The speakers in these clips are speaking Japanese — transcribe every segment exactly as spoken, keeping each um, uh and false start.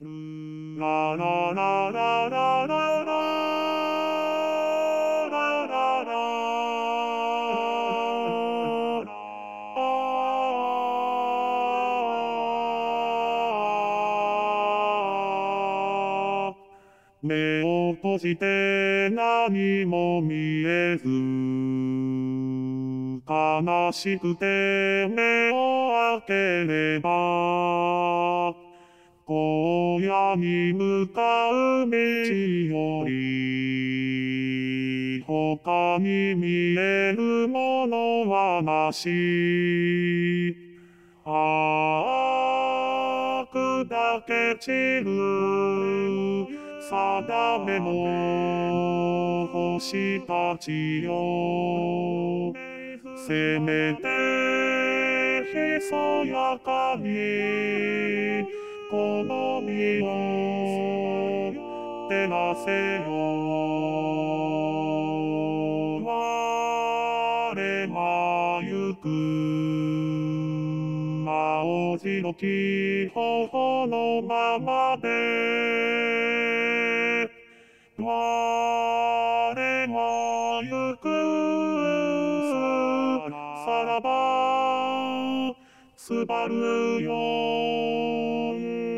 ララララララララ目を閉じて何も見えず悲しくて目を開ければ荒野に向かう道より他に見えるものはなしああ砕け散る定めの星たちよせめてひそやかにこの身を照らせよ我は行く青白き頬のままで我は行くさらばすばるよ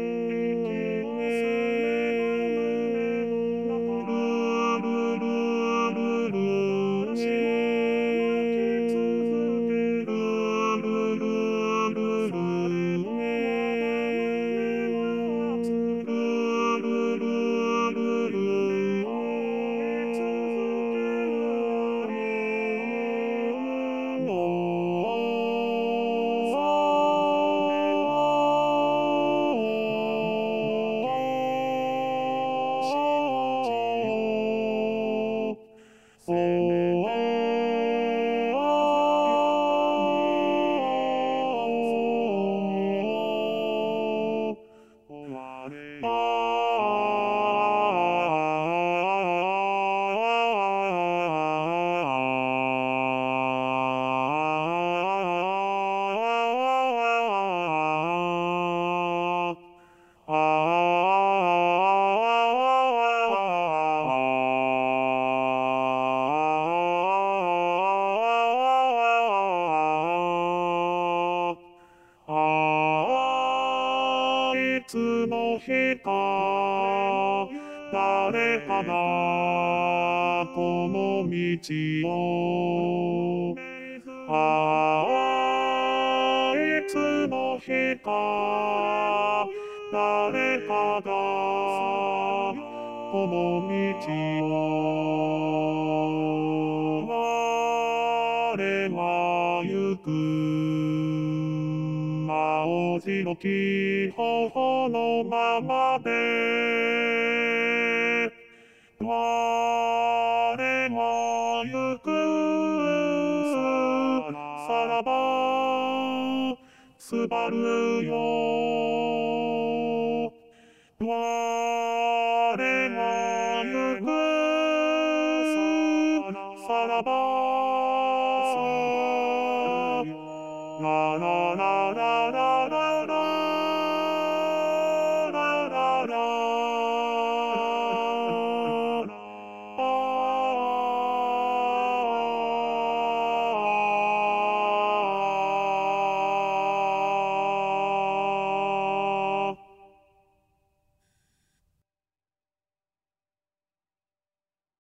いつの日か誰かがこの道をああいつの日か誰かがこの道を我は行く青白き頬のままで我は行くさらばすばるよ